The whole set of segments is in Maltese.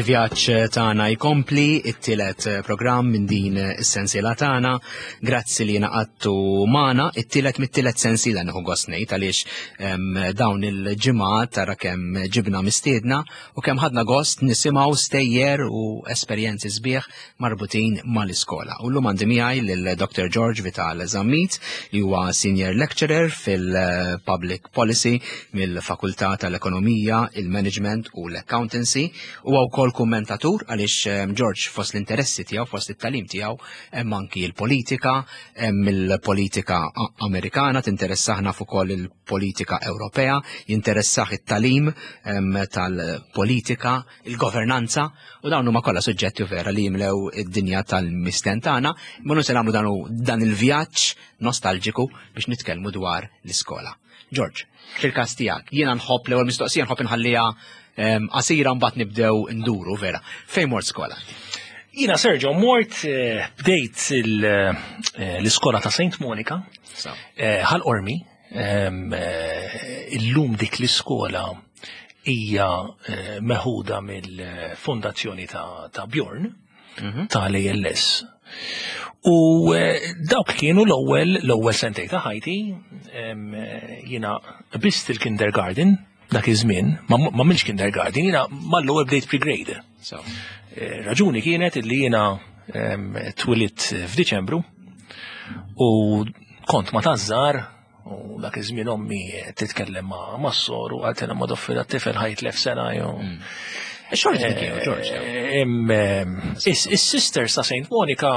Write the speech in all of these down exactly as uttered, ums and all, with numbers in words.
Il-vjaġġ tagħna jkompli it-tielet programm minn din is-sensiela tagħna. Grazzi li naqadtu magħna it-tielet mit-tielet sensiela nieħu gost ngħid għaliex dawn il-ġimgħat tara kemm ġibna mistiedna u kemm ħadna gost nisimgħu stejjer u esperjenzi sbieħ marbutin mal-iskola. U llum għandi miegħi lil Doctor George Vital Zammit li huwa Senior Lecturer fil-Public Policy mill-Fakultà tal-Ekonomija, il-Management u l-Accountancy u wkoll kummentatur għaliex George fost l-interessi tiegħu fost it-tagħlim tiegħu hemm anki l-politika, hemm il-politika Amerikana, tinteressaħna fuq ukoll il-politika Ewropea, jinteressah it-tagħlim tal-politika, il-governanza u dawn huma kollha suġġetti vera li jimlew id-dinja tal-misten tagħna, imma se nagħmlu dan il-vjaġġ nostalġiku biex nitkellmu dwar l-iskola. George, fil-każ tiegħek jiena nħobb l-ewwel mistoqsija nħobb inħallija qasira mbagħad nibdew nduru vera. Fejn mort skola? Jiena Sergio mort bdejt l-iskola ta' Saint Monica ħal-Ormi. Illum dik l-iskola hija meħuda mill-fondazzjoni ta' Bjorn tal-A L S. U dawk kienu l-ewwel l-ewwel sentej ta' ħajti jiena bist il-kindergarten dak iż-żmien, ma m'għamilx kindergarten, jiena mal-ewwel bdejt pre-grade. Raġuni kienet illi jiena twilit f'Diċembru u kont ma tażżar u dak iż-żmien ommi titkellem ma' s-sor u għaltina ma doffila t-tifel ħajtlef sena jew. Xorti kienu, George? Is-sisters ta' Saint Monica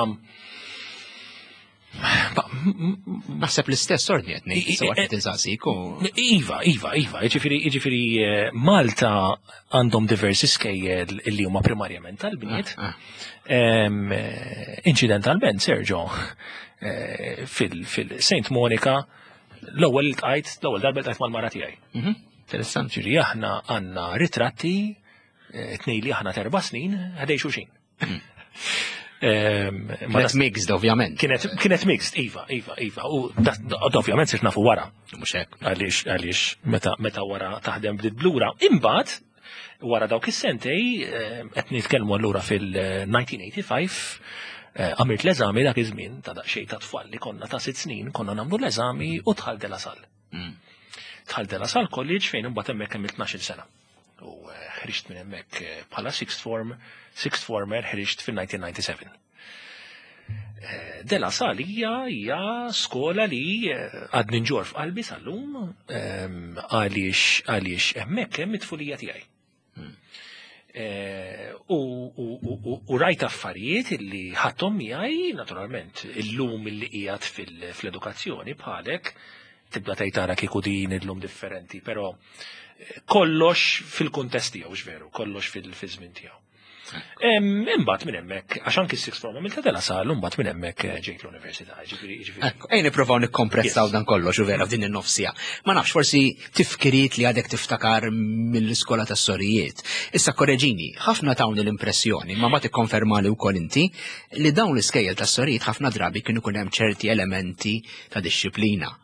naħseb l-istess ordni qed ngħid sewa qed insaqsik u Iva, iva, iva, jiġifieri Malta għandhom diversi skejjel li huma primarjament tal-bniet. Inċidentalment, Sergio, fil-Saint Monica l-ewwel tqajt, l-ewwel darba tqajt mal-mara tiegħi. Interessanti. Ġifieri aħna għandna ritratti tnejn li aħna terba' snin ħdej xulxin. Kienet mixed, ovvjament. Kienet mixed, iva, iva, iva. U ovvjament sirt nafu wara. Mhux hekk. Għaliex għaliex meta wara taħdem bdiet blura. Imbagħad wara dawk is-sentej qed nitkellmu allura fil-nineteen eighty-five għamilt l-eżami dak iż-żmien ta' daqsxejn ta' tfal li konna ta' sitt snin konna nagħmlu l-eżami u tħall de la Salle. Tħall de la Salle college fejn imbagħad hemmhekk kemm il-tnax-il sena. U ħriġt minn hemmhekk bħala sixth form, sixth former ħriġt fil-nineteen ninety-seven. De la Salle hija skola li għadni nġor f'qalbi sal-lum għaliex għaliex hemmhekk hemm it-tfulija tiegħi. U rajt affarijiet illi ħadthom miegħi naturalment illum illi qiegħed fl-edukazzjoni bħalek tibda tgħid tara kieku din illum differenti, però kollox fil-kuntest tiegħu x'veru, kollox fil-żmien tiegħu. Imbagħad minn hemmhekk għax anke s-sixth form għamilt de la Salle, imbagħad minn hemmhekk ġejt l-università, ġifieri. Ejn nippruvaw nikkompressaw dan kollox u vera f'din in-nofsija. Ma nafx forsi tifkiriet li għadek tiftakar mill-iskola tas-sorijiet. Issa korreġini, ħafna tawni l-impressjoni, ma ma tikkonfermali wkoll inti li dawn l-iskejjel tas-sorijiet ħafna drabi kienu ikun hemm ċerti elementi ta' dixxilpina.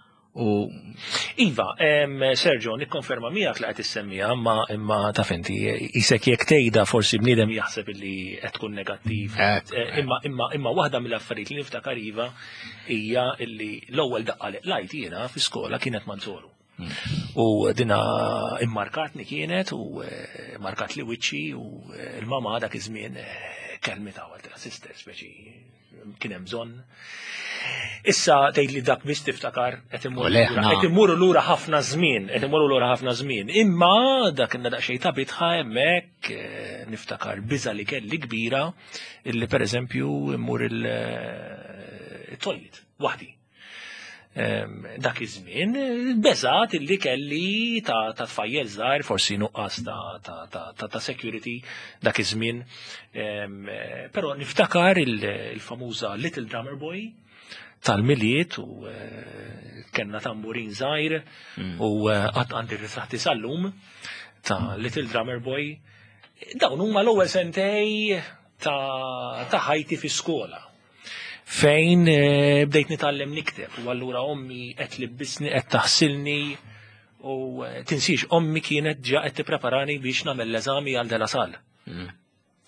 Iva, Sergio, nikkonferma miegħek li qed issemmija, imma taf inti isek jekk tgħidha forsi bniedem jaħseb li qed tkun negattiv. Imma waħda mill-affarijiet li niftakar iva hija li l-ewwel daqqa li qlajt jiena fl-iskola kienet Manzoru. U dina immarkatni kienet u markat li wiċċi u l-mama dak iż-żmien kelmita għal sister speċi kien hemm bżonn. Issa tgħid li dak biss tiftakar qed immorru lura ħafna żmien, qed immorru lura ħafna żmien. Imma dak inna daqsxejn ta' bitħa hemmhekk niftakar biża li kelli kbira illi pereżempju immur il-toilet waħdi. Dak iż-żmien beżgħat illi kelli ta' tfajjel żgħar forsi nuqqas ta' security dak iż-żmien. Però niftakar il-famuża Little Drummer Boy tal-miliet u kellna tamburin żgħir u qatt għandi ritratti sal-lum ta' Little Drummer Boy. Dawn huma l-ewwel sentej ta' ħajti fi-skola fejn bdejt nitgħallem nikteb u allura ommi qed libbisni qed taħsilni u tinsix ommi kienet ġa qed tippreparani biex nagħmel l-eżami għal de la Salle.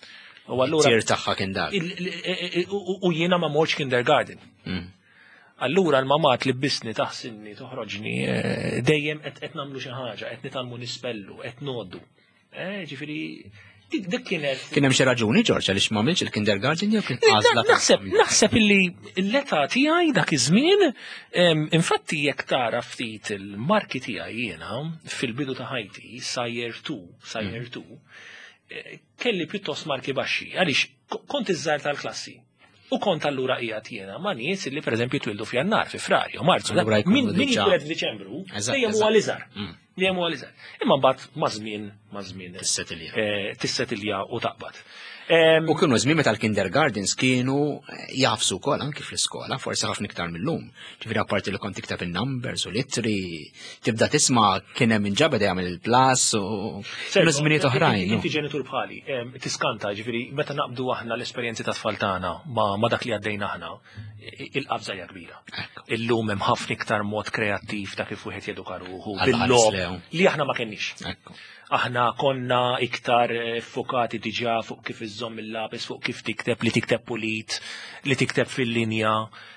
U allura Tier tagħha kien dak. U jiena ma morx kindergarten. Allura l-mamat li bisni taħsinni toħroġni dejjem qed nagħmlu xi ħaġa, qed nitalmu nispellu, qed noddu. Ġifieri dik kienet. Kien hemm xi raġuni Ġorġ għaliex m'għamilx il-kindergarten jew kien għażla naħseb naħseb illi l-età tiegħi dak iż-żmien infatti jekk tara ftit il-marki tiegħi jiena fil-bidu ta' ħajti sa year two, sa year two, kelli pjuttost marki baxxi għaliex kont iż-żgħar tal-klassi. U kont allura qiegħed jiena ma' nies li pereżempju twildu f'Jannar, fi Frar, jew Marzu. Min jitweled f'Diċembru dejjem huwa l-iżgħar. Dejjem huwa l-iżgħar. Imma mbagħad ma' żmien ma' żmien tissetilja u taqbad. U kienu żmien meta l-kindergardens kienu jafsu wkoll anke fl-iskola, forsi ħafna iktar millum. Ġifieri apparti li kont tikteb in-numbers u litri, tibda tisma' kien hemm inġabed jagħmel il-plas u kienu żminijiet oħrajn. Inti ġenitur bħali, tiskanta ġifieri meta naqbdu aħna l-esperjenzi ta' tfal tagħna ma' dak li għaddejna aħna, il-qabża hija kbira. Illum hemm ħafna iktar mod kreattiv ta' kif wieħed jeduka ruħu bil-logħob li aħna ma kenniex. Aħna konna iktar fokati diġà fuq kif iżżomm il-lapis, fuq kif tikteb li tikteb pulit, li tikteb fil-linja.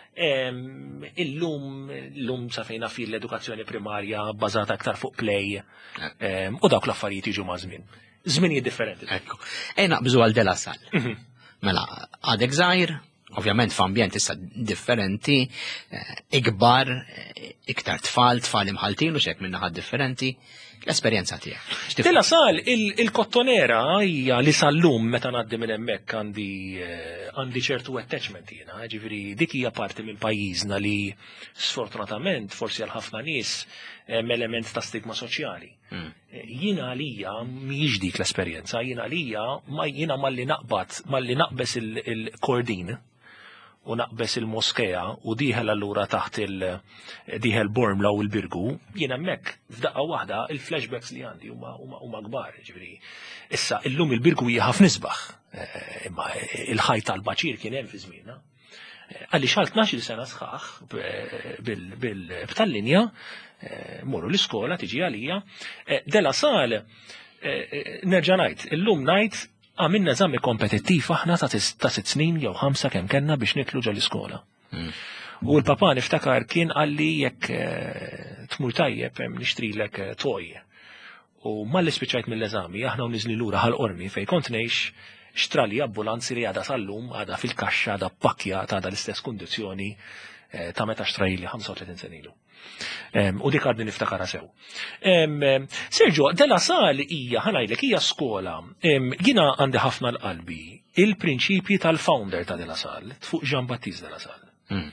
Illum illum sa fejna fil-edukazzjoni primarja bbażata aktar fuq play u dawk l-affarijiet jiġu ma' żmien. Żminijiet differenti. Ekku. Ej naqbżu għal De La Salle. Mela, għadek żgħir, ovvjament f'ambjent issa differenti, ikbar, iktar tfal, tfal imħaltin u xek minna ħad differenti. L-esperjenza tiegħek. De La Salle il-kottonera hija li sal-lum meta ngħaddi minn hemmhekk għandi għandi ċertu attachment jiena, ġifieri dik hija parti minn pajjiżna li sfortunatament forsi għal ħafna nies hemm element ta' stigma soċjali. Jiena għalija mhijiex dik l-esperjenza, jiena għalija ma jiena malli naqbad malli naqbes il-kordin u naqbes il-moskeja u diħel allura taħt il-diħel Bormla u l-Birgu, jiena hemmhekk f'daqqa waħda il-flashbacks li għandi huma kbar, ġifieri. Issa illum il-Birgu hija ħafna nisbaħ, imma il-ħajt tal-baċir kien hemm fi żmienna. Għaliex għal tnax-il sena sħaħ b'tal-linja morru l-iskola tiġi għalija. De La Salle nerġa' ngħid, illum ngħid għamilna eżami kompetittiv aħna ta' sitt snin jew ħamsa kemm kellna biex nitlu ġol-iskola. U l-papa niftakar kien għalli jekk tmur tajjeb hemm nixtrilek toj. U malli spiċċajt mill-eżami aħna u niżli lura ħal-qormi fejn kont ngħix xtrali ambulanzi li għadha sal-lum għadha fil-kaxxa għadha pakkjata għadha l-istess kundizzjoni ta' meta xtrajli ħamsa u tletin sen ilu. U dik għadni niftakara sew. Sergio, De La Salle hija ħanajlek hija skola. Jiena għandi ħafna l-qalbi il-prinċipji tal-founder ta' De La Salle, fuq Jean Baptiste De La Salle.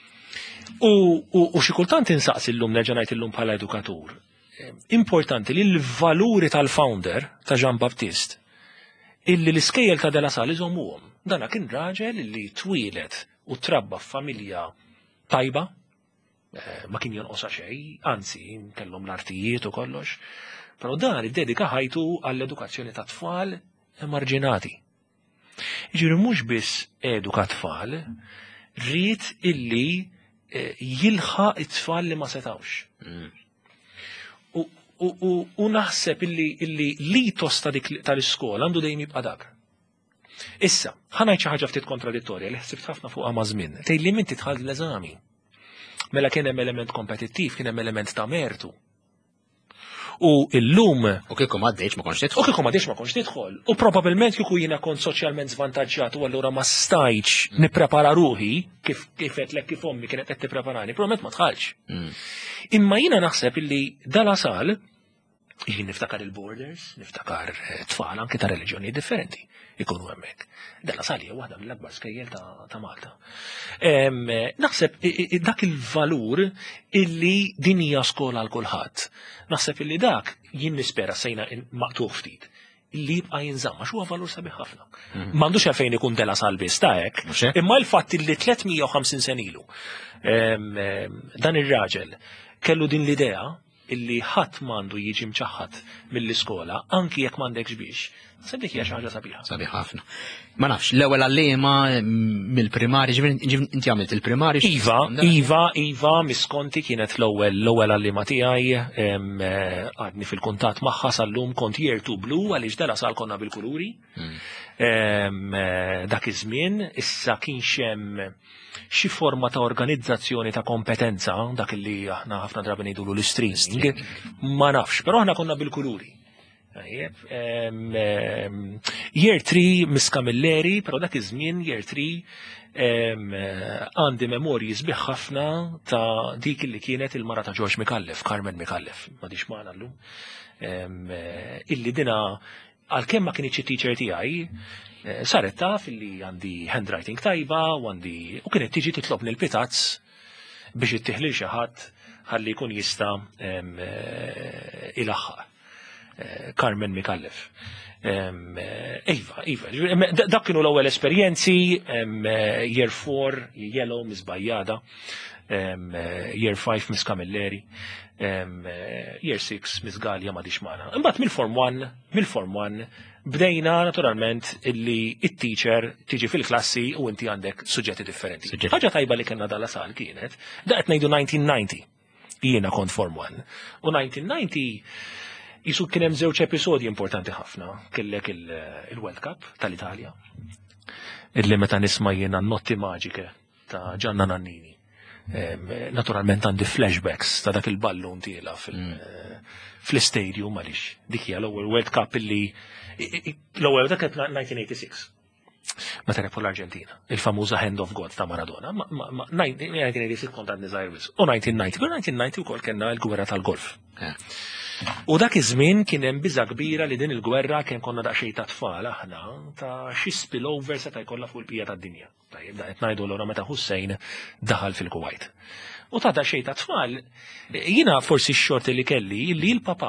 U xi kultant insaqsi llum nerġa' ngħid illum bħala edukatur. Importanti li l-valuri tal-founder ta' Jean Baptiste illi l-iskejjel ta' De La Salle iżommuhom. Dana kien raġel li twilet u trabba f'familja tajba, ma kien jonqosa xejn, anzi kellhom l-artijiet u kollox, però dan iddedika ħajtu għall-edukazzjoni ta' tfal emarġinati. Jiġifieri mhux biss eduka tfal, rrid illi jilħaq it-tfal li ma setawx. U naħseb illi litos tal-iskola għandu dejjem jibqa' dak. Issa, ħanajt xi ħaġa ftit kontradittorja li ħsibt ħafna fuqha ma' żmien. Tgħidli min titħall l-eżami. Mela kien hemm element kompetittiv, kien hemm element ta' mertu. U illum u kieku m'għaddejx ma kontx tidħol. U kieku m'għaddejx ma kontx tidħol. U probabbilment kieku jiena kont soċjalment żvantaġġjat u allura ma stajtx nipprepara ruħi kif kif qedlek kif ommi kienet qed tippreparani, probabbilment ma tħallx. Imma jiena naħseb illi De La Salle jien niftakar il-borders, niftakar tfal anke ta' reliġjoni differenti ikunu hemmhekk. De La Salle hija waħda mill-akbar skejjel ta' Malta. Naħseb dak il-valur illi din hija skola għal kulħadd. Naħseb illi dak jien nispera sejna maqtuħ ftit. Illi jibqa' jinżamm għax huwa valur sabiħ ħafna. M'għandux għalfejn ikun De La Salle biss ta' hekk, imma l-fatt illi tlietmija u ħamsin sen ilu dan ir-raġel kellu din l-idea illi ħadd m'għandu jiġi mċaħħad mill-iskola anki jekk m'għandekx biex. Se dik hija xi ħaġa sabiħa. Sabiħ ħafna. Ma nafx, l-ewwel għalliema mill-primari, inti għamilt il-primari. Iva, Iva, Iva, miskonti kienet l-ewwel l-ewwel għalliema tiegħi għadni fil-kuntatt magħha sal-lum kont year two blu għaliex De La Salle konna bil-kuluri. dak iż-żmien issa kienx hemm xi forma ta' organizzazzjoni ta' kompetenza, dak li aħna ħafna drabi ngħidulu l-streaming, ma nafx, però aħna konna bil-kuluri. Year three Miss Camilleri, però dak iż-żmien Year three għandi memorji sbieħ ħafna ta' dik li kienet il-mara ta' George Micallef, Carmen Micallef, m'għadix magħna llum, illi dina għalkemm ma kienx it-teacher tiegħi, saret taf illi għandi handwriting tajba u għandi u kienet tiġi titlobni l-pitazz biex ittieħli xi ħadd ħalli jkun jista' ilaħħaq. Carmen Micallef. Iva, iva, dak kienu l-ewwel esperjenzi, year four, Yellow, Miss Bajjada, year five, Miss Camilleri, year six, Miss Galja ma dixmana. Imbagħad mill-form one, mill-form one, bdejna naturalment illi it-teacher tiġi fil-klassi u inti għandek suġġetti differenti. Ħaġa tajba li kellna dalla sal kienet, daqt ngħidu nineteen ninety, jiena kont form one. U nineteen ninety jisu kien hemm żewġ episodji importanti ħafna, kellek il-World Cup tal-Italja. Illi meta nisma' jiena n-notti maġike ta' Gianna Nannini. Naturalment għandi flashbacks ta' dak il-ballun tiela fl-istadium għaliex. Dik hija l-ewwel World Cup illi l-ewwel dak kienet nineteen eighty-six. Meta rebħu l-Arġentina, il-famuża Hand of God ta' Maradona. nineteen eighty-six kont għandi żgħir u nineteen ninety, però nineteen ninety wkoll kellna l-gwerra tal-golf. U dak iż-żmien kien hemm biża' kbira li din il-gwerra kien konna daqsxejn ta' tfal aħna ta' xi spillover seta' jkollha fuq il-pija tad-dinja. Tajjeb qed ngħidu lura meta Hussein daħal fil-Kuwait. U ta' daqsxejn ta' tfal, jiena forsi x-xorti li kelli li l-papa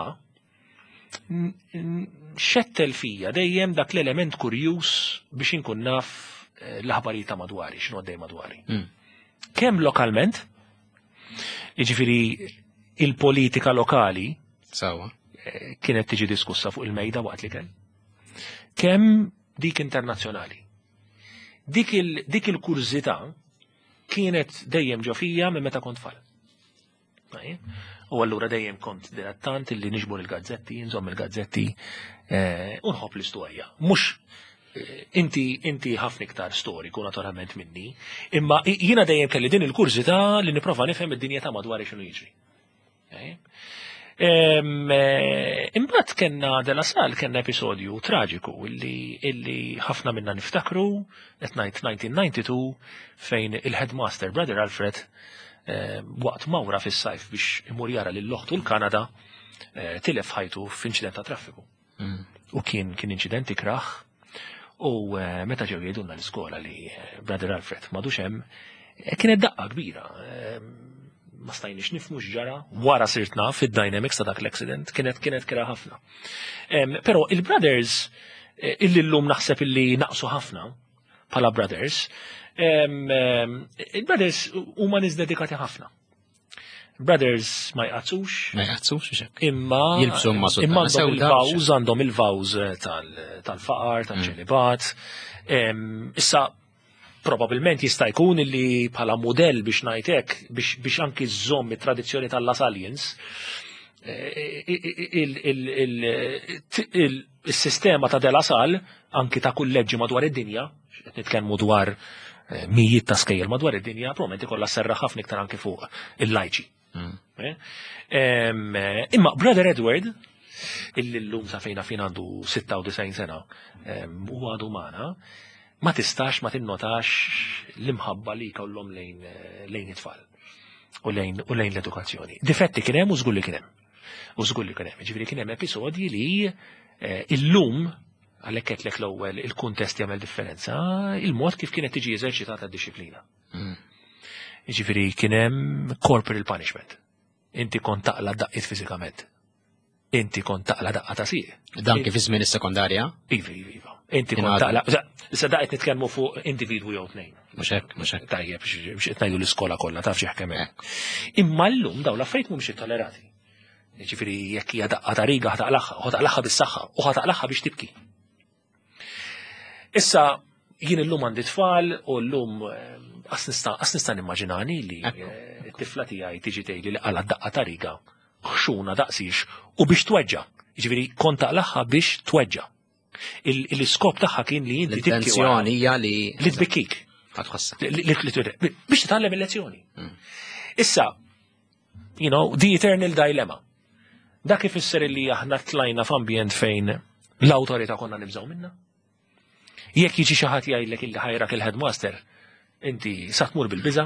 xettel fija dejjem dak l-element kurjuż biex inkun naf l-aħbarijiet ta' madwari, x'inhu għaddej madwari. Kemm lokalment, jiġifieri il-politika lokali Sawa. Kienet tiġi diskussa fuq il-mejda waqt li kien. Kemm dik internazzjonali. Dik il-kurzità kienet dejjem ġo fija minn meta kont tfal. U allura dejjem kont dilettant illi niġbor il-gazzetti, nżomm il-gazzetti u nħobb l-istorja. Mhux inti inti ħafna iktar storiku naturalment minni, imma jiena dejjem kelli din il-kurzità li nipprova nifhem id-dinja ta' madwar x'inhu jiġri. Imbagħad kellna della sal kellna episodju traġiku illi ħafna minna niftakru qed ngħid nineteen ninety-two fejn il-headmaster Brother Alfred waqt mawra fis-sajf biex imur jara lil oħtu l-Kanada tilef ħajtu f'inċident ta' traffiku. U kien kien inċident ikraħ u meta ġew jgħidulna l-iskola li Brother Alfred m'għadux hemm kienet daqqa kbira. Ma stajniex nifhmu x'ġara, wara sirt naf fid-dynamics ta' dak l-accident, kienet kienet kera ħafna. Però il-brothers, illi llum naħseb illi naqsu ħafna bħala brothers, il-brothers huma nies dedikati ħafna. Brothers ma jqazzux. Ma jqazzux imma jilbsu ma imma għandhom il-vows, għandhom il-vows tal-faqar, tal-ċelibat. Issa probabilment jista' jkun illi bħala mudell biex ngħidlek biex anki żomm it-tradizzjoni tal-Lasalians il-sistema ta' Delasal anki ta' kull leġġi madwar id-dinja, qed nitkellmu dwar mijiet ta' skejjel madwar id-dinja, probabbilment ikollha serra ħafna iktar anki fuq il-lajċi. Imma Brother Edward, illi llum sa fejna fin għandu sitta u disgħin sena, u għadu magħna, ma tistax ma tinnotax l-imħabba li jkollhom lejn lejn it-tfal u lejn u lejn l-edukazzjoni. Difetti kien hemm u żgur li kien hemm. U żgur li kien hemm. Ġifieri kien hemm episodji li illum għalhekk qedlek l-ewwel il-kuntest jagħmel differenza, il-mod kif kienet tiġi eżerċitata d-disciplina. Ġifieri kien hemm corporal punishment. Inti kont taqla daqqiet fiżikament. Inti kont taqla daqqa ta' sieq. Dan kif iż-żmien is-sekondarja? Iva, iva. Inti kont taqla. Issa daqqiet nitkellmu fuq individwu jew tnejn. Mhux hekk, mhux hekk. Tajjeb biex qed ngħidu l-iskola kollha taf xi kemm hekk. Imma llum dawn l-affarijiet mhumiex ittollerati. Jiġifieri jekk hija daqqa ta' riga ħataqlaħħa, u ħataqlaħħa bis-saħħa, u ħataqlaħħa biex tibki. Issa jien illum għandi tfal u llum qas nista' nimmaġinani li t-tifla tiegħi tiġi tgħidli li qala daqqa ta' riga ħxuna daqsix u biex tweġġa'. Jiġifieri kont taqlaħħa biex tweġġa'. Il-iskop tagħha kien li inti L-intenzjoni hija li li tbikkik. ħadħossa. Biex titgħallem il-lezzjoni. Issa, you know, the eternal dilemma. Dak ifisser li aħna tlajna f'ambjent fejn l-awtorità konna nibżgħu minna. Jekk jiġi xi ħadd jgħidlek illi ħajrak il-headmaster, inti sa tmur bil-biża.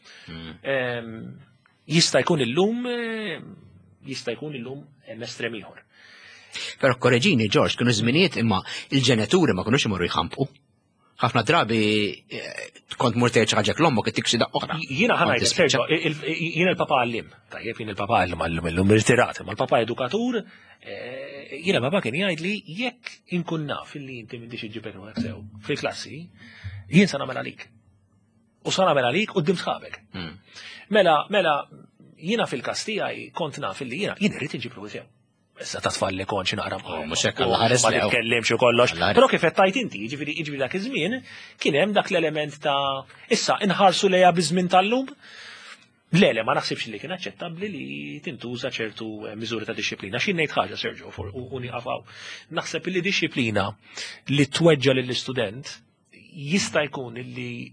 Jista' jkun illum jista' jkun illum estrem ieħor. Però korreġini George, kienu żminijiet imma il-ġenituri ma kinux imorru jħampqu. Ħafna drabi kont mur tgħid xi ħaġa l-ommok ittik xi daqqa oħra. Jiena ħanajt serġa' jiena il-papa għallim. Tajjeb jien il-papa għallim għallum illum irtirat, ma l-papa edukatur, jiena papa kien jgħid li jekk inkun naf illi inti m'intix iġibek sew fil-klassi, jien sa nagħmel għalik. U sa nagħmel għalik quddiem sħabek. Mela, mela, jiena fil-każ tiegħi kont naf illi jiena jien irrid inġibru sew. Issa ta' tfalli konċi naqra mhux hekk alla ħares ma titkellimx u kollox. Però kif qed tajt inti, jiġifieri jiġifieri dak iż-żmien kien hemm dak l-element ta' issa inħarsu lejha biż-żmien tal-lum. Le, le, ma naħsibx li kien aċċettabbli li tintuża ċertu miżuri ta' disċiplina. Xi ngħid ħaġa Sergio u nieqafaw. Naħseb li disċiplina li tweġġa lill-istudent jista' jkun illi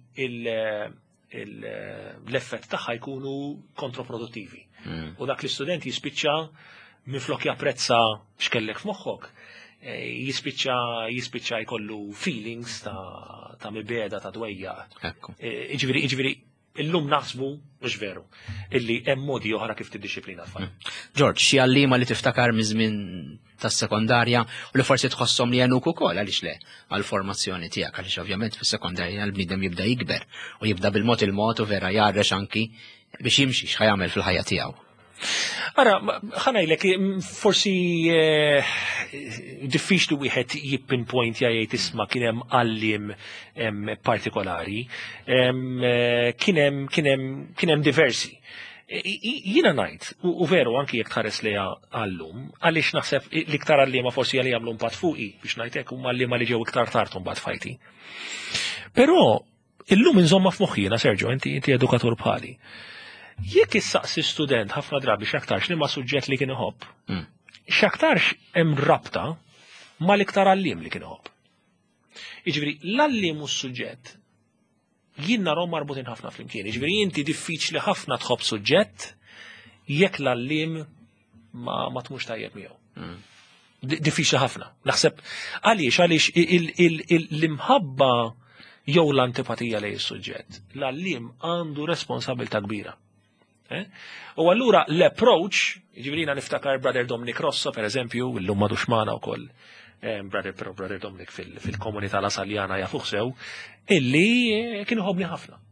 l-effett tagħha jkunu kontroproduttivi. U dak l-istudent jispiċċa minflok japprezza x'kellek f'moħħok, jispiċċa jispiċċa jkollu feelings ta' ta' mibeda ta' dwejja. Iġifieri jiġifieri illum naħsbu mhux veru illi hemm modi oħra kif tiddixxiplina tfal. George, xi għalliema li tiftakar miż-żmien tas-sekondarja u li forsi tħosshom li għenuk ukoll għaliex le għall-formazzjoni tiegħek għaliex ovvjament fis-sekondarja l-bniedem jibda jikber u jibda bil-mod il-mod u vera jarrex anki biex jimxi x'ħajamel fil-ħajja tiegħu. Ara, ħanajlek, forsi diffiċli wieħed jippinpoint jgħid isma' kien hemm għallim partikolari, kien hemm diversi. Jiena ngħid, u veru anki jekk tħares lejha għallum, għaliex naħseb l-iktar għalliema forsi għalli jagħmlu mbagħad fuqi biex ngħid hekk huma għalliema li ġew iktar tard mbagħad fajti. Però illum inżomma f'moħħina, Sergio, inti edukatur bħali. Jekk issaqsi student ħafna drabi x'aktarx li ma' suġġett li kien iħobb, x'aktarx hemm rabta ma' l-iktar għalliem li kien iħobb. Jiġifieri l-għalliem u s-suġġett jien narhom marbutin ħafna flimkien. Jiġifieri inti diffiċli ħafna tħobb suġġett jekk l-għalliem ma ma tmux tajjeb miegħu. Diffiċli ħafna. Naħseb għaliex għaliex l-imħabba jew l-antipatija lejn is-suġġett. L-għalliem għandu responsabilità kbira. U allura l-approach, ġivirina niftakar Brother Dominic Rosso, per eżempju, l-lum madu xmana u koll, Brother, però Brother Dominic fil-komunità la Saljana jafuq sew, illi kienu ħobni ħafna.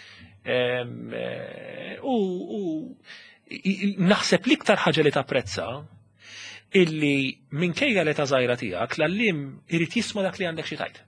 U naħseb liktar ħaġa li tapprezza, illi minkejja li ta' żgħira tiegħek l-għalliem irid jisma' dak li għandek xi tajt.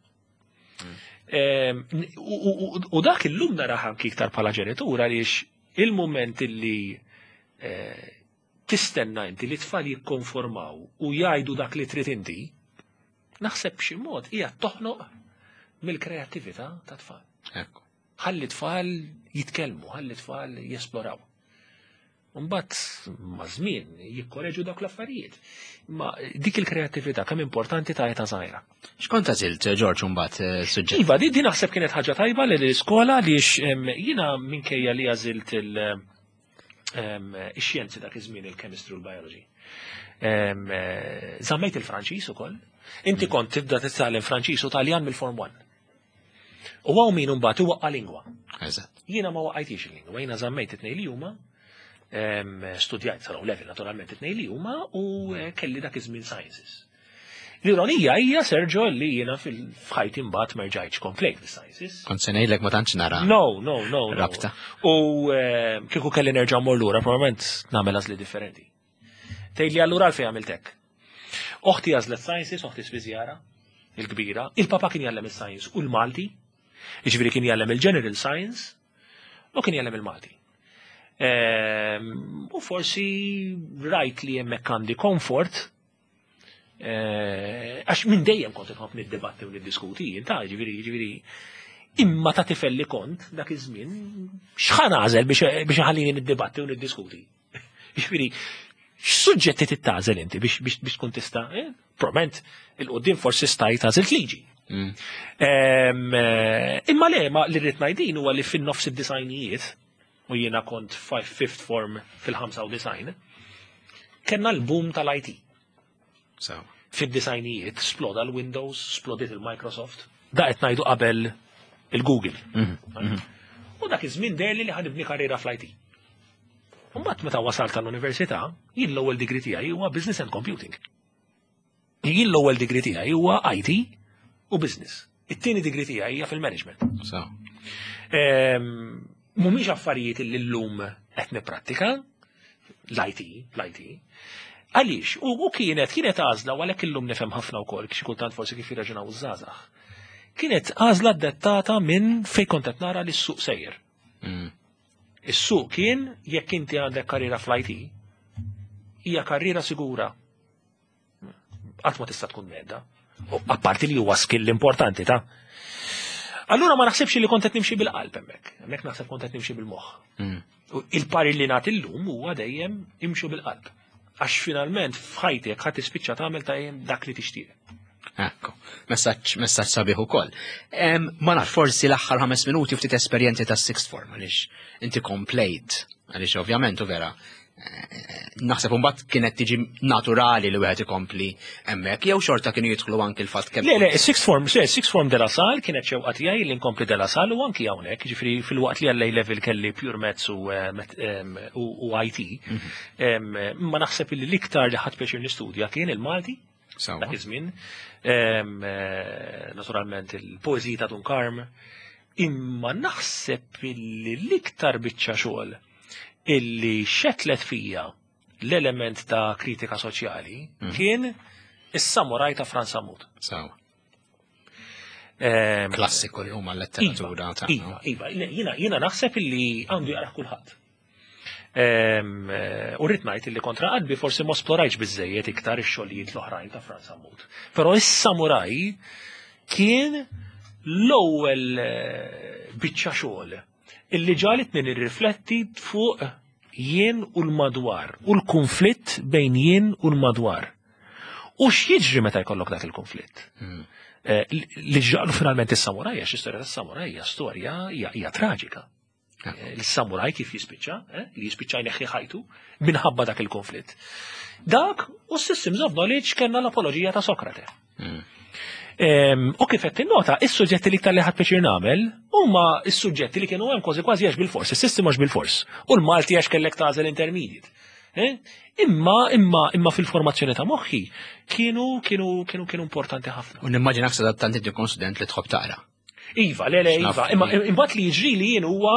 U dak illum naraħ anki iktar bħala ġenitura għaliex il-moment illi tistenna inti li tfal jikkonformaw u jgħidu dak li trid inti, naħseb b'xi mod hija toħnoq mill-kreattività ta' tfal. Ħalli tfal jitkellmu, ħalli tfal jesploraw. Mbagħad ma' żmien jikkoreġu dak l-affarijiet. Ma dik il-kreattività kemm importanti ta' eta żgħira. X'kont għażilt George mbagħad suġġett? Iva, di naħseb kienet ħaġa tajba l-iskola għaliex jiena minkejja li għażilt ix-xjenzi dak iż-żmien il-chemistry u l-biology. Żammejt il-Franċiż ukoll. Inti kont tibda titgħallem Franċiż u Taljan mill-Form one. U hawn min imbagħad iwaqqa' lingwa. Eżatt. Jiena ma waqajtix il-lingwa, jiena żammejt it-tnejn li huma studjajt saraw level naturalment it-tnejn li huma u kelli dak iż-żmien sciences. L-ironija hija Sergio li jiena fil-ħajt imbagħad ma rġajtx komplejt bis-sciences. Kont se ngħidlek ma tantx nara. No, no, no. Rabta. U kieku kelli nerġa' mmur lura, probabbilment nagħmel għażli differenti. Tgħidli allura għalfejn għamilt hekk. Oħti għażlet sciences, oħti Sviżjara, il-kbira, il-papa kien jgħallem is-science u l-Malti, jiġifieri kien jgħallem il-general science u kien jgħallem il-Malti. U forsi rajt li hemmhekk għandi comfort għax minn dejjem kont inħobb niddibatti u niddiskuti, inta ġifieri ġifieri imma ta' tifelli kont dak iż-żmien x'ħan għażel biex ħallini niddibatti u niddiskuti. Ġifieri x'suġġetti tittażel inti biex biex biex tkun tista' probablement il-qudiem forsi staj tażel liġi. Imma le ma li rrid ngħidin huwa li fin-nofs id-disajnijiet u jiena kont fifth form fil-ħamsa u design, kellna l-boom tal-I T. Fid-disajnijiet sploda l-Windows, splodiet il-Microsoft, da qed ngħidu qabel il-Google. U dak iż-żmien derli li ħanibni karriera fl-I T. Mbagħad meta wasalt tal-università, jien l-ewwel degree tiegħi huwa Business and Computing. Jien l-ewwel degree tiegħi huwa I T u Business. It-tieni degree tiegħi hija fil-Management. Mhumiex affarijiet li llum qed nipprattika l-I T, l-I T. Għaliex, u kienet kienet għażla għalhekk illum nifhem ħafna wkoll xi kultant forsi kif jirraġunaw iż-żgħażagħ. Kienet għażla dettata minn fejn kont qed nara li s-suq sejjer. Is-suq kien jekk inti għandek karriera fl-I T, hija karriera sigura. Qatt ma tista' tkun medda. Apparti li huwa skill importanti ta'. Allura ma naħsebx li kont qed nimxi bil-qalb hemmhekk, hemmhekk naħseb kont qed nimxi bil-moħħ. Il-pari li nagħti llum huwa dejjem imxu bil-qalb. Għax finalment f'ħajtek ħadd tispiċċa tagħmel ta' dak li tixtieq. Ekku, messaġġ messaġġ sabiħ ukoll. Ma naf forsi l-aħħar ħames minuti ftit esperjenzi ta' sixth form għaliex inti komplejt għaliex ovvjament u vera naħseb imbagħad kienet tiġi naturali li wieħed ikompli hemmhekk jew xorta kienu jidħlu anke l-fatt kemm. Le le, sixth form, sixth form de la Salle kienet xewqa tiegħi li nkompli de la Salle u anki hawnhekk, jiġifieri fil-waqt li għallej level kelli pure Maths u I T. Ma naħseb li l-iktar li ħadd pjaċir nistudja kien il-Malti. Dak iż-żmien. Naturalment il-poeżija ta' Dunkarm. Imma naħseb li l-iktar biċċa xogħol illi xetlet fija l-element ta' kritika soċjali kien is-Samuraj ta' Franz Samud. Klassiku li huma l-letteratura ta' Iva, iva, jiena naħseb illi għandu jaqrah kulħadd. U rrid ngħid illi kontra qalbi forsi ma esplorajx biżżejjed iktar ix-xogħlijiet l-oħrajn ta' Franz Samud. Però is-Samuraj kien l-ewwel biċċa xogħol illi ġalitni nirrifletti fuq jien u l-madwar, u l-konflitt bejn jien u l-madwar. U x'jiġri meta jkollok dak il-konflitt? Li ġaqlu finalment is-Samuraj, għax istorja tas-Samuraj hija storja hija traġika. Il-Samuraj kif jispiċċa, li jispiċċa jneħħi ħajtu minħabba dak il-konflitt. Dak u s-systems of knowledge kellna l-apoloġija ta' Sokrate. U kif qed tinnota, is-suġġetti li iktar li ħadd pjaċir nagħmel huma s-suġġetti li kienu hemm kważi kważi għax bil-fors, is-system għax bil-fors. U l-Malti għax kellek tażel intermediate. Imma imma imma fil-formazzjoni ta' moħħi kienu kienu kienu kienu importanti ħafna. U nimmaġinak sadattant inti kon student li tħobb taqra. Iva, le le, iva, imma imbagħad li jiġri li jien huwa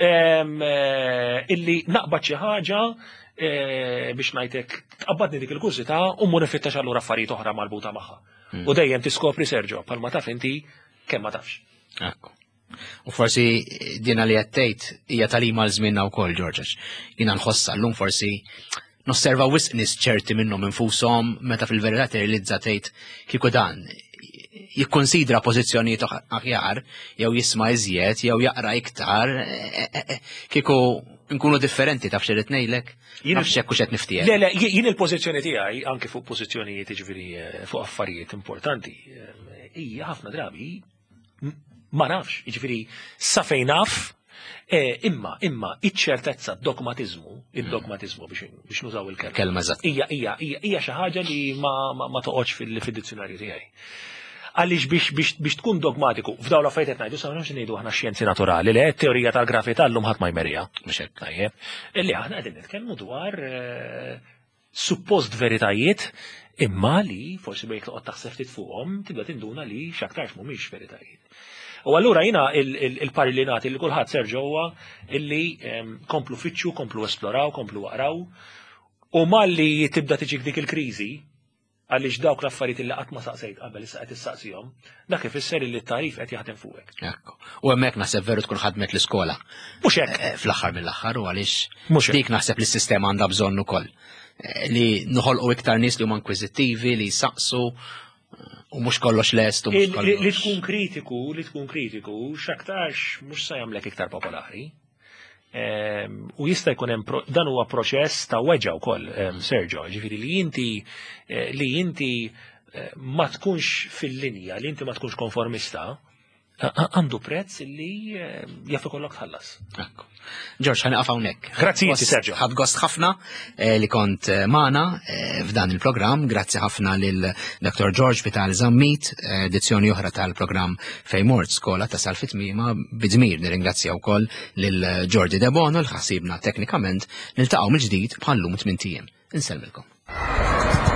illi naqbad xi ħaġa biex ngħidlek tqabbadni dik il-kursità u mmur nifittex allura affarijiet oħra marbuta magħha. U dejjem tiskopri Sergio, palma taf inti kemm ma tafx. Ekku. U forsi dina li qed tgħid hija talima l żmienna wkoll George. Jiena nħossa llum forsi nosserva wisq nies ċerti minnhom infushom meta fil-verità terrealizza tgħid kieku dan jikkonsidra pożizzjonijiet aħjar jew jisma' iżjed jew jaqra iktar kieku nkunu differenti taf xi rid ngħidlek. Nafx hekk hux qed niftiegħek. Le le, jien il-pożizzjoni tiegħi anke fuq pożizzjonijiet jiġifieri fuq affarijiet importanti hija ħafna drabi ma nafx, jiġifieri sa fejn naf imma imma iċ-ċertezza d-dogmatiżmu, id-dogmatiżmu biex nużaw il-kelma. Kelma eżatt. Hija hija hija xi ħaġa li ma toqgħodx fid-dizzjonarju tiegħi. Għaliex biex tkun dogmatiku, f'dawn l-affarijiet qed ngħidu sa nafx ngħidu aħna xjenzi naturali li qed teorija tal-gravità llum ħadd ma jmerija. Mhux hekk tajjeb. Illi aħna qegħdin nitkellmu dwar suppost veritajiet imma li forsi bejk toqgħod taħseb ftit fuqhom tibda tinduna li x'aktarx mhumiex veritajiet. U allura jiena il-pari li nagħti li kulħadd Sergio huwa illi komplu fitxu, komplu esploraw, komplu waqraw u malli tibda tiġik dik il-kriżi għaliex dawk l-affarijiet li qatt ma saqsejt qabel issa qed issaqsihom, dak ifisser li t-tarif qed jaħdem fuqek. Ekku. U hemmhekk naħseb veru tkun ħadmet l-iskola. Mhux hekk. Fl-aħħar mill-aħħar u għaliex dik naħseb li s-sistema għandha bżonn ukoll. Li noħolqu iktar nies li huma inkwizittivi li jsaqsu u mhux kollox lest u mhux kollox. Li tkun kritiku, li tkun kritiku, x'aktarx mhux se jagħmlek iktar popolari. u jista' jkun hemm dan huwa proċess ta' weġa wkoll, Sergio, ġifieri li inti li inti ma tkunx fil-linja, li inti ma tkunx konformista, għandu prezz li jaf ikollok tħallas. George, ħani għafa unnek. Grazzi, Sergio. Ħad gost ħafna li kont maħna f'dan il-program. Grazzi ħafna lil-doktor George Vital Zammit, edizzjoni oħra tal-program Fejmort Skola ta' Salfit Mima. Bidmir nirringrazzja wkoll lil Jordi Debono l-ħasibna teknikament niltaqgħu mill-ġdid bħallum tmien tiem. Inselmilkom.